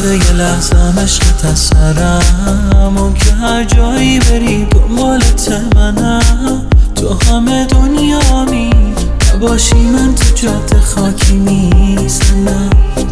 رفته یه لحظه عشقت از سرم، اون که هر جایی بری دنبالت منم. تو همه دنیامی نباشی من تو جاده خاکی نیستم.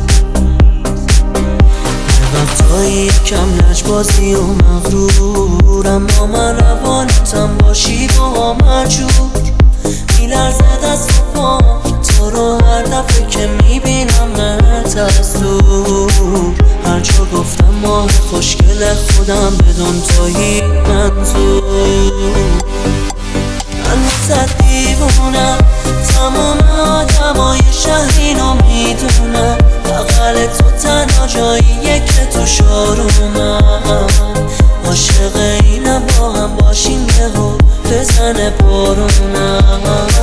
وقتایی کم لجبازی و مغرورم، اما من روانتم باشی با مجبور. میلرزه دست و پام تو رو هر دفعه که میبینمت از دور. هر جا گفتم ماه خوشگل خودم بدون تویی منظور. من واسه دیوونم، تمام آدمای شهر اینو میدونم. بغل تو تنها جاییه که تو شارومم. عاشق اینم با هم باشیم یهو بزنه بارونم.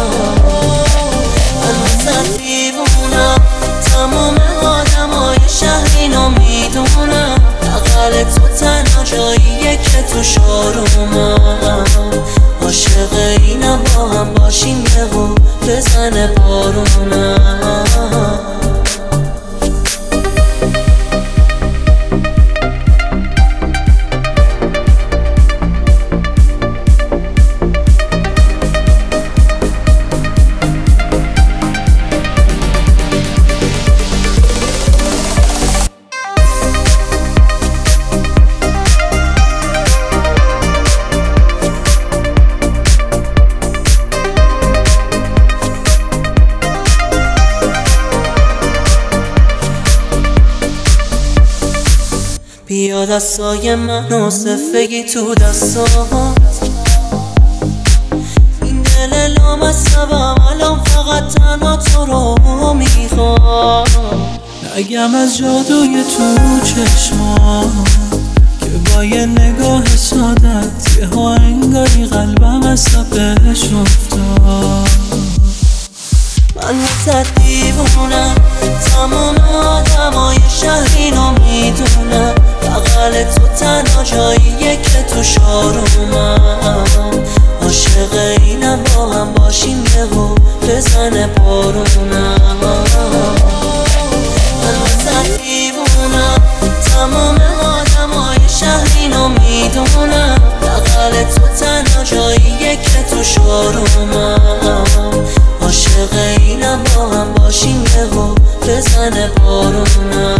من واسه دیوونم، تمام آدمای شهر اینو میدونم. بغل تو تنها جاییه که تو شارومم. عاشق اینم با هم باشیم یهو بزنه بارونم. بیا دستای من و صفگی تو دستات. این دل لامصبم الان فقط تنها تو رو میخواد. نگم از جادوی تو چشمان که با یه نگاه سادت یه ها انگاری قلبم از تپش افتاد. من واسه دیوونم، تمام آدمای شهر اینو میدونم. بغل تو تنها جاییه که تو شارومم. عاشق اینم با هم باشیم یهو بزنه بارونم. من واسه دیوونم، تمام آدمای شهر اینو میدونم. بغل تو تنها جاییه که تو شارومم. عاشق اینم با هم باشیم یهو بزنه بارونم.